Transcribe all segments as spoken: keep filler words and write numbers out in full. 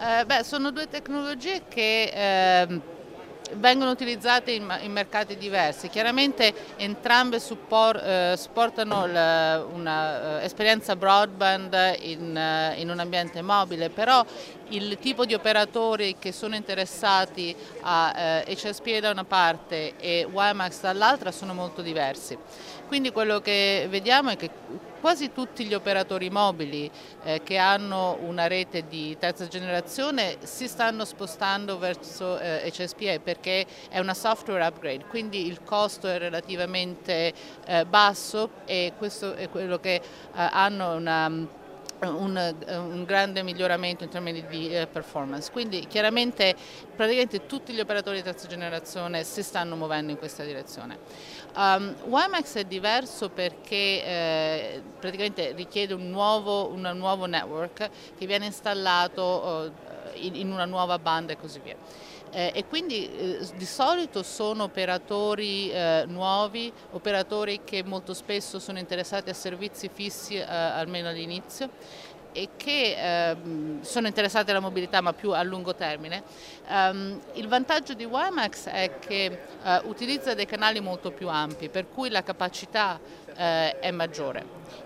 Eh, beh, sono due tecnologie che ehm, vengono utilizzate in, in mercati diversi. Chiaramente entrambe suppor- eh, supportano un'esperienza broadband in, eh, in un ambiente mobile, però il tipo di operatori che sono interessati a eh, H S P A da una parte e WiMAX dall'altra sono molto diversi. Quindi quello che vediamo è che quasi tutti gli operatori mobili eh, che hanno una rete di terza generazione si stanno spostando verso eh, H S P A perché è una software upgrade, quindi il costo è relativamente eh, basso e questo è quello che eh, hanno una un, un grande miglioramento in termini di eh, performance. Quindi chiaramente praticamente tutti gli operatori di terza generazione si stanno muovendo in questa direzione. Um, WiMAX è diverso perché eh, praticamente richiede un nuovo, un nuovo network che viene installato eh, in, in una nuova banda e così via. Eh, e quindi eh, di solito sono operatori eh, nuovi, operatori che molto spesso sono interessati a servizi fissi eh, almeno all'inizio e che eh, sono interessati alla mobilità ma più a lungo termine. Um, il vantaggio di WiMAX è che eh, utilizza dei canali molto più ampi, per cui la capacità eh, è maggiore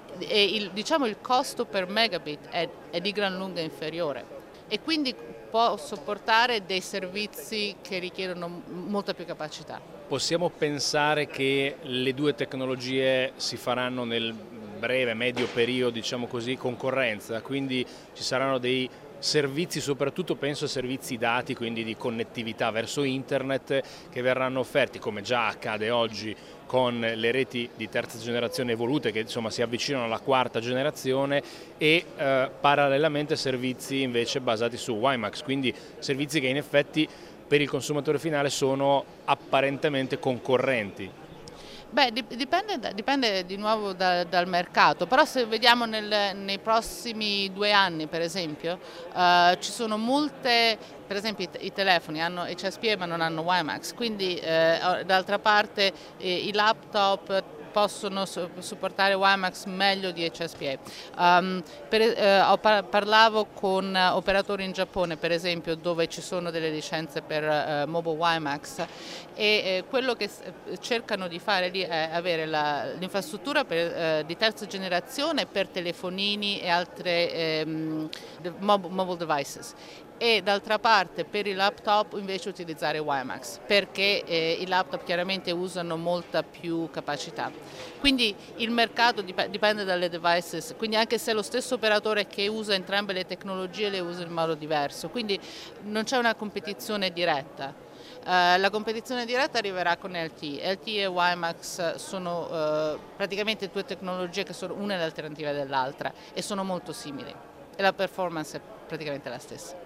e il, diciamo, il costo per megabit è, è di gran lunga inferiore e quindi può sopportare dei servizi che richiedono molta più capacità. Possiamo pensare che le due tecnologie si faranno nel breve, medio periodo, diciamo così, concorrenza, quindi ci saranno dei servizi, soprattutto penso a servizi dati, quindi di connettività verso internet, che verranno offerti, come già accade oggi con le reti di terza generazione evolute, che insomma si avvicinano alla quarta generazione, e eh, parallelamente servizi invece basati su WiMAX, quindi servizi che in effetti per il consumatore finale sono apparentemente concorrenti. Beh, dipende, dipende di nuovo da, dal mercato, però se vediamo nel, nei prossimi due anni per esempio, eh, ci sono molte, per esempio i, i telefoni hanno H S P A ma non hanno WiMAX, quindi eh, d'altra parte eh, i laptop possono supportare WiMAX meglio di H S P A. Um, per, eh, ho par parlavo con operatori in Giappone per esempio dove ci sono delle licenze per eh, Mobile WiMAX e eh, quello che cercano di fare lì è avere l'infrastruttura eh, di terza generazione per telefonini e altre ehm, mobile devices e d'altra parte per i laptop invece utilizzare WiMAX perché eh, i laptop chiaramente usano molta più capacità. Quindi il mercato dip dipende dalle devices, quindi anche se lo stesso operatore che usa entrambe le tecnologie le usa in modo diverso, quindi non c'è una competizione diretta. Uh, la competizione diretta arriverà con L T E. L T E e WiMAX sono uh, praticamente due tecnologie che sono una l'alternativa dell'altra e sono molto simili e la performance è praticamente la stessa.